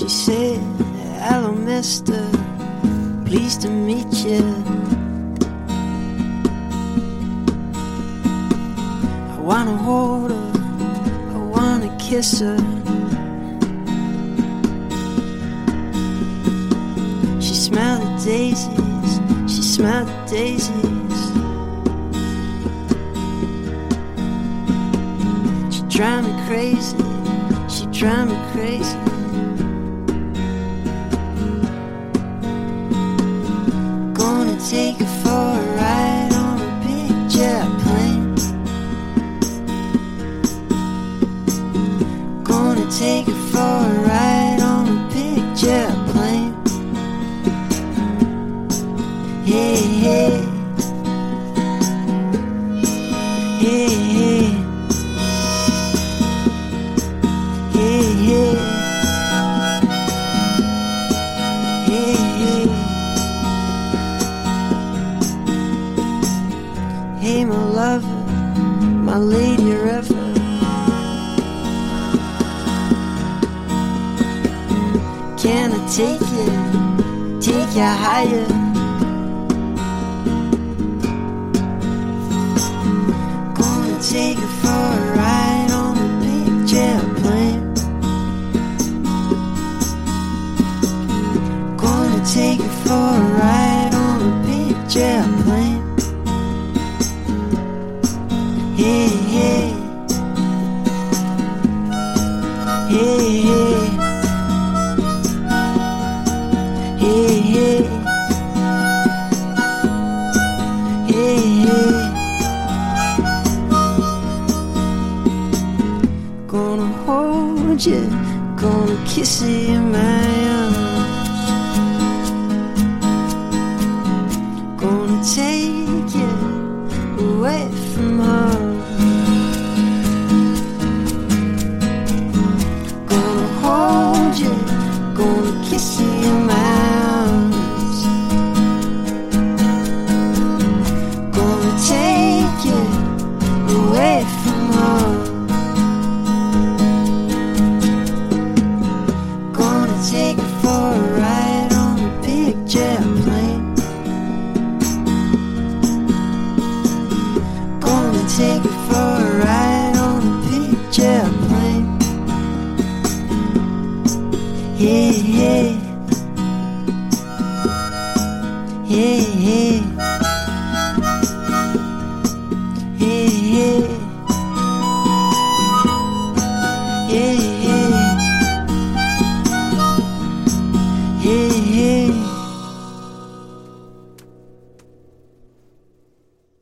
She said, hello mister, pleased to meet you. I wanna hold her, I wanna kiss her. She smelled the daisies, she smelled the daisies. She drive me crazy, she drive me crazy. Gonna take her for a ride on a big jet plane. Gonna take her for a ride on a big jet plane. Hey, hey. Hey, hey. Hey, hey. Hey, hey. Hey, my lover, my lady river. Can I take you higher? Gonna take her for a ride on a big jet plane. Gonna take her for a ride on a big jet plane. Hey, hey. Hey, hey. Hey, hey. Hey, hey. Gonna hold you, gonna kiss you in my arms. Gonna take you away from home. Gonna hold you, gonna kiss you in my arms. Gonna take you away from home. Gonna take her for a ride on a big jet plane. Gonna take her